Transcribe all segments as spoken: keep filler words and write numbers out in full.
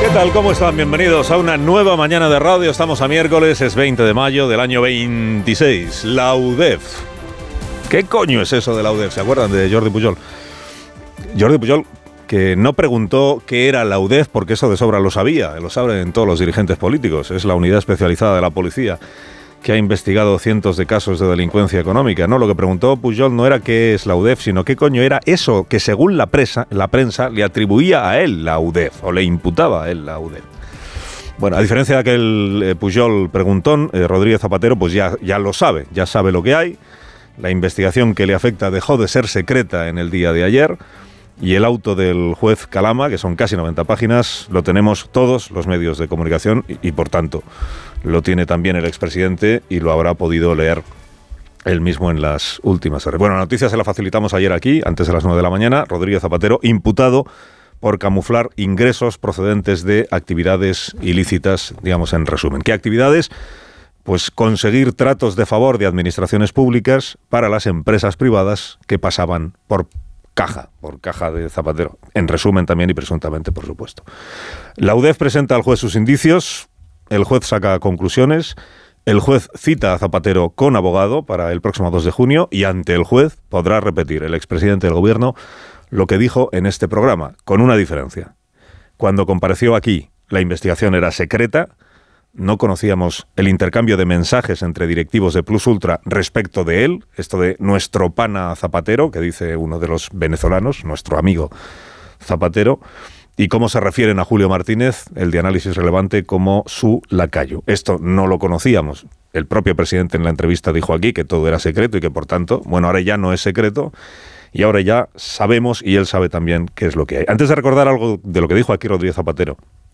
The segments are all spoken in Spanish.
tal? ¿Cómo están? Bienvenidos a una nueva mañana de radio. Estamos a miércoles, es veinte de mayo del año veintiséis. La U D E F. ¿Qué coño es eso de la U D E F? ¿Se acuerdan de Jordi Pujol? Jordi Pujol, que no preguntó qué era la U D E F, porque eso de sobra lo sabía, lo saben todos los dirigentes políticos. Es la unidad especializada de la policía que ha investigado cientos de casos de delincuencia económica. No, lo que preguntó Pujol no era qué es la U D E F, sino qué coño era eso que según la prensa, la prensa le atribuía a él la U D E F, o le imputaba a él la U D E F. Bueno, a diferencia de aquel eh, Pujol preguntón, eh, Rodríguez Zapatero pues ya, ya lo sabe, ya sabe lo que hay. La investigación que le afecta dejó de ser secreta en el día de ayer. Y el auto del juez Calama, que son casi noventa páginas, lo tenemos todos los medios de comunicación y, y por tanto, lo tiene también el expresidente y lo habrá podido leer él mismo en las últimas horas. Bueno, la noticia se la facilitamos ayer aquí, antes de las nueve de la mañana. Rodríguez Zapatero, imputado por camuflar ingresos procedentes de actividades ilícitas, digamos en resumen. ¿Qué actividades? Pues conseguir tratos de favor de administraciones públicas para las empresas privadas que pasaban por caja, por caja de Zapatero. En resumen también y presuntamente, por supuesto. La U D E F presenta al juez sus indicios, el juez saca conclusiones, el juez cita a Zapatero con abogado para el próximo dos de junio y ante el juez podrá repetir el expresidente del gobierno lo que dijo en este programa, con una diferencia. Cuando compareció aquí, la investigación era secreta. No conocíamos el intercambio de mensajes entre directivos de Plus Ultra respecto de él, esto de nuestro pana Zapatero, que dice uno de los venezolanos, nuestro amigo Zapatero, y cómo se refieren a Julio Martínez, el de Análisis Relevante, como su lacayo. Esto no lo conocíamos. El propio presidente en la entrevista dijo aquí que todo era secreto y que por tanto, bueno, ahora ya no es secreto y ahora ya sabemos y él sabe también qué es lo que hay. Antes de recordar algo de lo que dijo aquí Rodríguez Zapatero,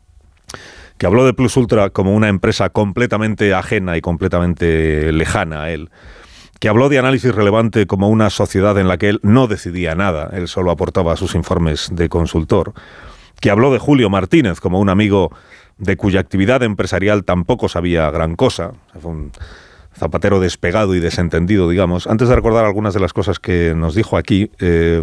que habló de Plus Ultra como una empresa completamente ajena y completamente lejana a él, que habló de Análisis Relevante como una sociedad en la que él no decidía nada, él solo aportaba sus informes de consultor, que habló de Julio Martínez como un amigo de cuya actividad empresarial tampoco sabía gran cosa, fue un Zapatero despegado y desentendido, digamos. Antes de recordar algunas de las cosas que nos dijo aquí, eh,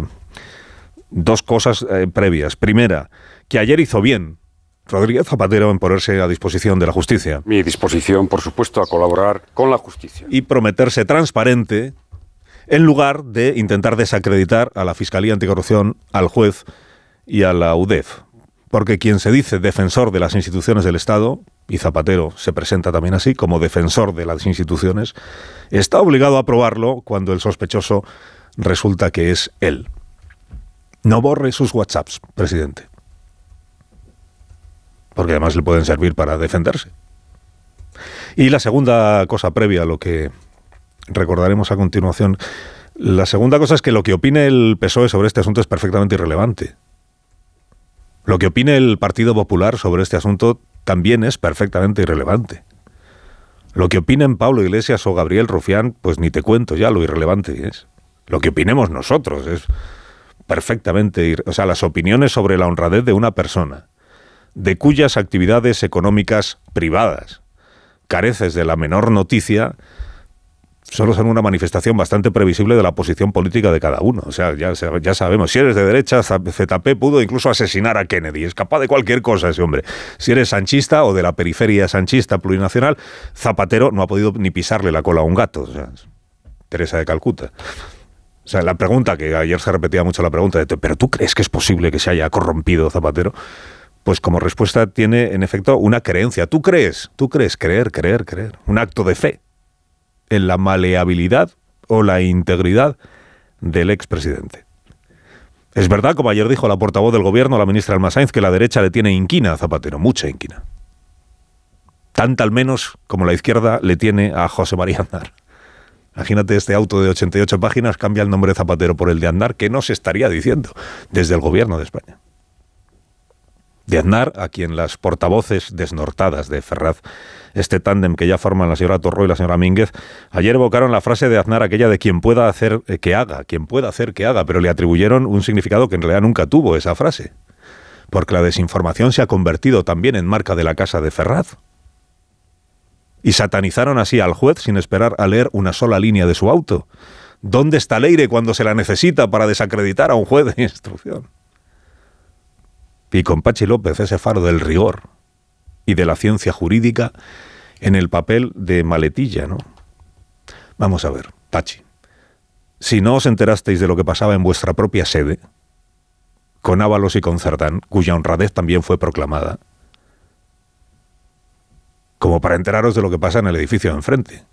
dos cosas eh, previas. Primera, que ayer hizo bien Rodríguez Zapatero en ponerse a disposición de la justicia. Mi disposición, por supuesto, a colaborar con la justicia. Y prometerse transparente en lugar de intentar desacreditar a la Fiscalía Anticorrupción, al juez y a la U D E F. Porque quien se dice defensor de las instituciones del Estado, y Zapatero se presenta también así, como defensor de las instituciones, está obligado a probarlo cuando el sospechoso resulta que es él. No borre sus WhatsApps, presidente. Porque además le pueden servir para defenderse. Y la segunda cosa previa a lo que recordaremos a continuación, la segunda cosa es que lo que opine el P S O E sobre este asunto es perfectamente irrelevante. Lo que opine el Partido Popular sobre este asunto también es perfectamente irrelevante. Lo que opinen Pablo Iglesias o Gabriel Rufián, pues ni te cuento ya lo irrelevante es. Lo que opinemos nosotros es perfectamente irrelevante. O sea, las opiniones sobre la honradez de una persona, de cuyas actividades económicas privadas careces de la menor noticia, solo son una manifestación bastante previsible de la posición política de cada uno. O sea, ya, ya sabemos, si eres de derecha, Z P pudo incluso asesinar a Kennedy, es capaz de cualquier cosa ese hombre. Si eres sanchista o de la periferia sanchista plurinacional, Zapatero no ha podido ni pisarle la cola a un gato. O sea, Teresa de Calcuta. O sea, la pregunta, que ayer se repetía mucho la pregunta, de, ¿pero tú crees que es posible que se haya corrompido Zapatero? Pues como respuesta tiene, en efecto, una creencia. ¿Tú crees? ¿Tú crees? Creer, creer, creer. Un acto de fe en la maleabilidad o la integridad del expresidente. Es verdad, como ayer dijo la portavoz del gobierno, la ministra Alma Sainz, que la derecha le tiene inquina a Zapatero, mucha inquina. Tanta al menos como la izquierda le tiene a José María Aznar. Imagínate, este auto de ochenta y ocho páginas cambia el nombre de Zapatero por el de Aznar, que no se estaría diciendo desde el gobierno de España. De Aznar, a quien las portavoces desnortadas de Ferraz, este tándem que ya forman la señora Torró y la señora Mínguez, ayer evocaron la frase de Aznar, aquella de quien pueda hacer que haga, quien pueda hacer que haga, pero le atribuyeron un significado que en realidad nunca tuvo esa frase, porque la desinformación se ha convertido también en marca de la casa de Ferraz. Y satanizaron así al juez sin esperar a leer una sola línea de su auto. ¿Dónde está Leire cuando se la necesita para desacreditar a un juez de instrucción? y con Pachi López ese faro del rigor y de la ciencia jurídica en el papel de maletilla, ¿no? Vamos a ver, Pachi, si no os enterasteis de lo que pasaba en vuestra propia sede, con Ábalos y con Cerdán, cuya honradez también fue proclamada, como para enteraros de lo que pasa en el edificio de enfrente,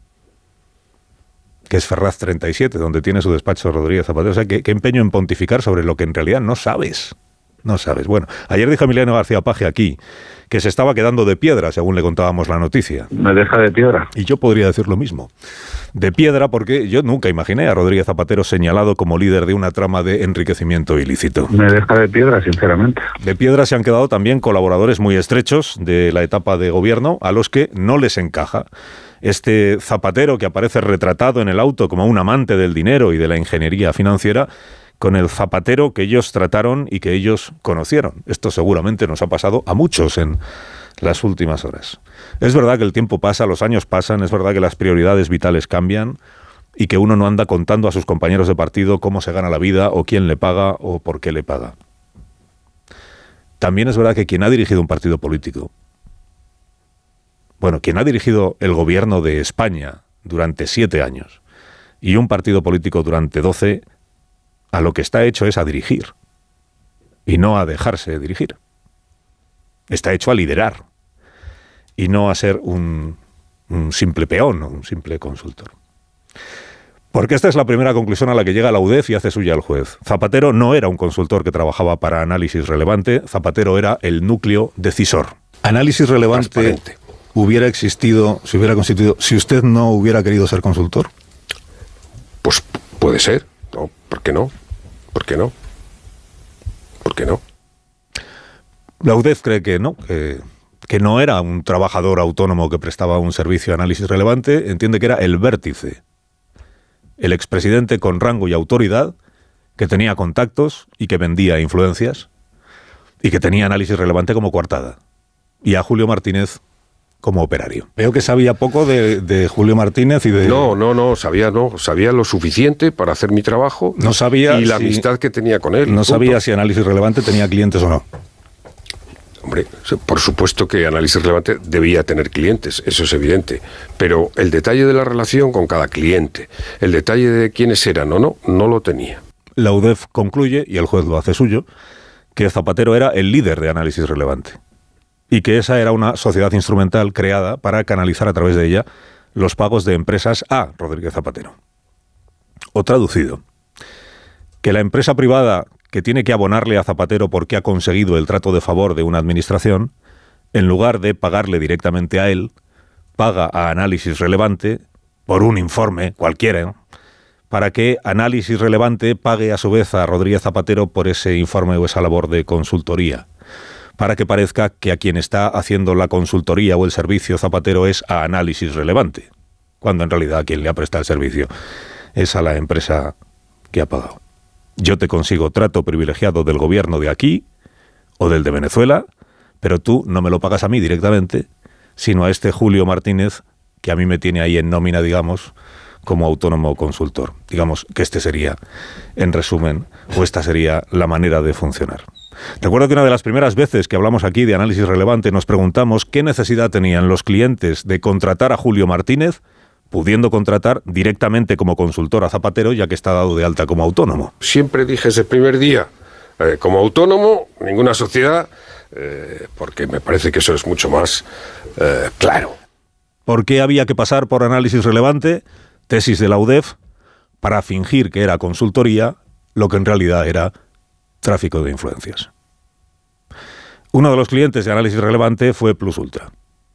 que es Ferraz treinta y siete, donde tiene su despacho Rodríguez Zapatero. O sea, ¿qué, qué empeño en pontificar sobre lo que en realidad no sabes? No sabes. Bueno, ayer dijo Emiliano García Paje aquí que se estaba quedando de piedra, según le contábamos la noticia. Me deja de piedra. Y yo podría decir lo mismo. De piedra porque yo nunca imaginé a Rodríguez Zapatero señalado como líder de una trama de enriquecimiento ilícito. Me deja de piedra, sinceramente. De piedra se han quedado también colaboradores muy estrechos de la etapa de gobierno a los que no les encaja este Zapatero que aparece retratado en el auto como un amante del dinero y de la ingeniería financiera, con el Zapatero que ellos trataron y que ellos conocieron. Esto seguramente nos ha pasado a muchos en las últimas horas. Es verdad que el tiempo pasa, los años pasan, es verdad que las prioridades vitales cambian y que uno no anda contando a sus compañeros de partido cómo se gana la vida o quién le paga o por qué le paga. También es verdad que quien ha dirigido un partido político, bueno, quien ha dirigido el gobierno de España durante siete años y un partido político durante doce, a lo que está hecho es a dirigir y no a dejarse dirigir. Está hecho a liderar y no a ser un, un simple peón o un simple consultor. Porque esta es la primera conclusión a la que llega la U D E F y hace suya el juez. Zapatero no era un consultor que trabajaba para Análisis Relevante, Zapatero era el núcleo decisor. Análisis Relevante hubiera existido, se hubiera constituido, si usted no hubiera querido ser consultor. Pues puede ser. No, ¿por qué no? ¿Por qué no? ¿Por qué no? La U D E F cree que no, que, que no era un trabajador autónomo que prestaba un servicio de análisis relevante, entiende que era el vértice, el expresidente con rango y autoridad, que tenía contactos y que vendía influencias, y que tenía análisis relevante como coartada, y a Julio Martínez como operario. Veo que sabía poco de, de Julio Martínez y de... No, no, no, sabía no, sabía lo suficiente para hacer mi trabajo. No sabía y la si, amistad que tenía con él. No punto. sabía si Análisis Relevante tenía clientes o no. Hombre, por supuesto que Análisis Relevante debía tener clientes, eso es evidente, pero el detalle de la relación con cada cliente, el detalle de quiénes eran o no, no lo tenía. La U D E F concluye, y el juez lo hace suyo, que Zapatero era el líder de Análisis Relevante y que esa era una sociedad instrumental creada para canalizar a través de ella los pagos de empresas a Rodríguez Zapatero. O traducido, que la empresa privada que tiene que abonarle a Zapatero porque ha conseguido el trato de favor de una administración, en lugar de pagarle directamente a él, paga a Análisis Relevante por un informe cualquiera, ¿no?, para que Análisis Relevante pague a su vez a Rodríguez Zapatero por ese informe o esa labor de consultoría, para que parezca que a quien está haciendo la consultoría o el servicio Zapatero es a Análisis Relevante, cuando en realidad a quien le ha prestado el servicio es a la empresa que ha pagado. Yo te consigo trato privilegiado del gobierno de aquí o del de Venezuela, pero tú no me lo pagas a mí directamente, sino a este Julio Martínez, que a mí me tiene ahí en nómina, digamos, como autónomo consultor. Digamos que este sería, en resumen, o esta sería la manera de funcionar. Recuerdo que una de las primeras veces que hablamos aquí de Análisis Relevante nos preguntamos qué necesidad tenían los clientes de contratar a Julio Martínez, pudiendo contratar directamente como consultor a Zapatero, ya que está dado de alta como autónomo. Siempre dije ese primer día, eh, como autónomo, ninguna sociedad, eh, porque me parece que eso es mucho más eh, claro. ¿Por qué había que pasar por Análisis Relevante, tesis de la U D E F, para fingir que era consultoría, lo que en realidad era tráfico de influencias? Uno de los clientes de Análisis Relevante fue Plus Ultra,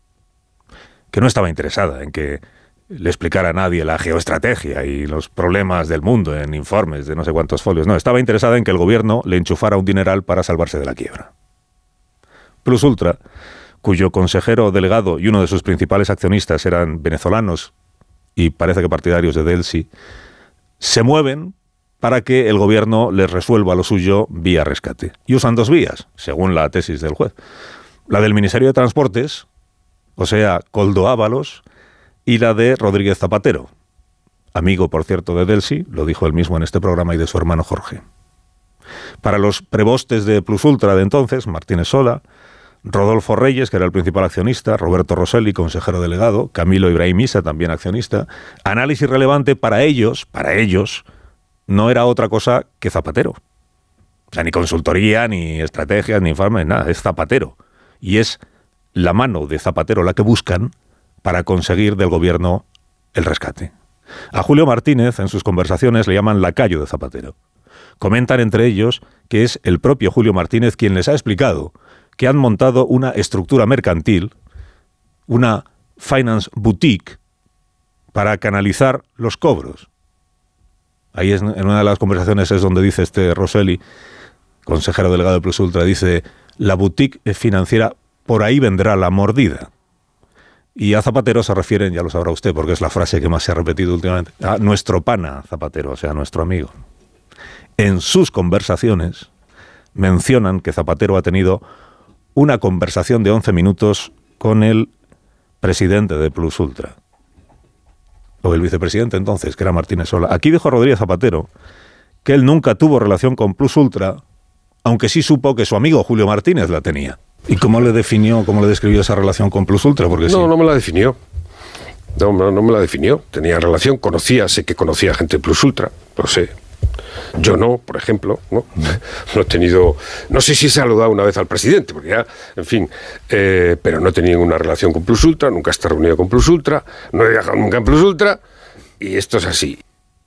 que no estaba interesada en que le explicara a nadie la geoestrategia y los problemas del mundo en informes de no sé cuántos folios. No, estaba interesada en que el gobierno le enchufara un dineral para salvarse de la quiebra. Plus Ultra, cuyo consejero delegado y uno de sus principales accionistas eran venezolanos y parece que partidarios de Delcy, se mueven para que el gobierno les resuelva lo suyo vía rescate. Y usan dos vías, según la tesis del juez. La del Ministerio de Transportes, o sea, Koldo Ábalos, y la de Rodríguez Zapatero, amigo, por cierto, de Delcy, lo dijo él mismo en este programa, y de su hermano Jorge. Para los prebostes de Plus Ultra de entonces, Martínez Sola, Rodolfo Reyes, que era el principal accionista, Roberto Rosselli, consejero delegado, Camilo Ibrahim Issa, también accionista, análisis relevante para ellos, para ellos, no era otra cosa que Zapatero. O sea, ni consultoría, ni estrategias, ni informes, nada, es Zapatero. Y es la mano de Zapatero la que buscan para conseguir del gobierno el rescate. A Julio Martínez, en sus conversaciones, le llaman lacayo de Zapatero. Comentan entre ellos que es el propio Julio Martínez quien les ha explicado que han montado una estructura mercantil, una finance boutique, para canalizar los cobros. Ahí es, en una de las conversaciones es donde dice este Rosselli, consejero delegado de Plus Ultra, dice, la boutique financiera, por ahí vendrá la mordida. Y a Zapatero se refieren, ya lo sabrá usted, porque es la frase que más se ha repetido últimamente, a nuestro pana Zapatero, o sea, a nuestro amigo. En sus conversaciones mencionan que Zapatero ha tenido una conversación de once minutos con el presidente de Plus Ultra, o el vicepresidente entonces, que era Martínez Sola. Aquí dijo Rodríguez Zapatero que él nunca tuvo relación con Plus Ultra, aunque sí supo que su amigo Julio Martínez la tenía. ¿Y cómo le definió, cómo le describió esa relación con Plus Ultra? Porque no, sí. no me la definió. No, no, no me la definió. Tenía relación, conocía, sé que conocía gente de Plus Ultra, lo sé. Yo no, por ejemplo, ¿no? No he tenido, no sé si he saludado una vez al presidente, porque ya, en fin, eh, pero no he tenido ninguna relación con Plus Ultra, nunca he estado reunido con Plus Ultra, no he viajado nunca en Plus Ultra, y esto es así.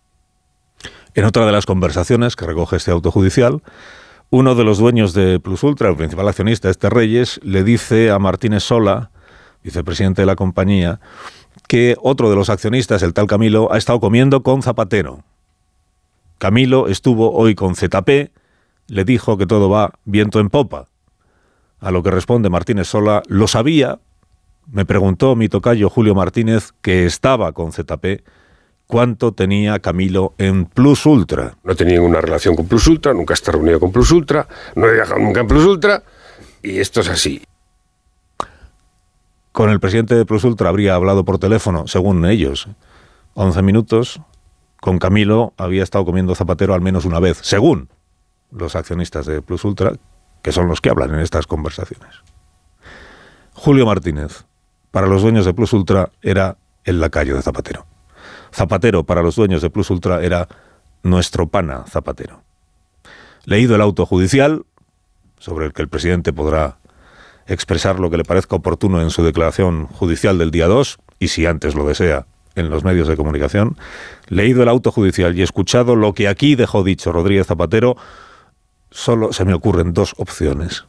En otra de las conversaciones que recoge este auto judicial, uno de los dueños de Plus Ultra, el principal accionista, este Reyes, le dice a Martínez Sola, vicepresidente de la compañía, que otro de los accionistas, el tal Camilo, ha estado comiendo con Zapatero. Camilo estuvo hoy con Z P, le dijo que todo va viento en popa. A lo que responde Martínez Sola, lo sabía, me preguntó mi tocayo Julio Martínez, que estaba con Z P, cuánto tenía Camilo en Plus Ultra. No he tenido ninguna relación con Plus Ultra, nunca he estado reunido con Plus Ultra, no he viajado nunca en Plus Ultra, y esto es así. Con el presidente de Plus Ultra habría hablado por teléfono, según ellos, once minutos. Con Camilo había estado comiendo Zapatero al menos una vez, según los accionistas de Plus Ultra, que son los que hablan en estas conversaciones. Julio Martínez, para los dueños de Plus Ultra, era el lacayo de Zapatero. Zapatero, para los dueños de Plus Ultra, era nuestro pana Zapatero. Leído el auto judicial, sobre el que el presidente podrá expresar lo que le parezca oportuno en su declaración judicial del día dos, y si antes lo desea, en los medios de comunicación, leído el auto judicial y escuchado lo que aquí dejó dicho Rodríguez Zapatero, solo se me ocurren dos opciones.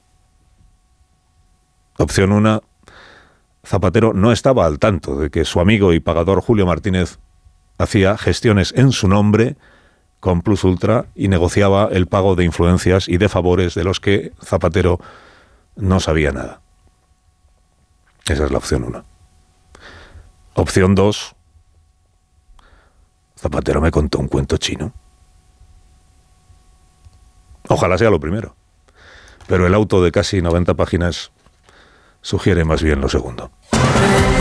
Opción una, Zapatero no estaba al tanto de que su amigo y pagador Julio Martínez hacía gestiones en su nombre con Plus Ultra y negociaba el pago de influencias y de favores de los que Zapatero no sabía nada. Esa es la opción una. Opción dos, Zapatero me contó un cuento chino. Ojalá sea lo primero. Pero el auto de casi noventa páginas sugiere más bien lo segundo.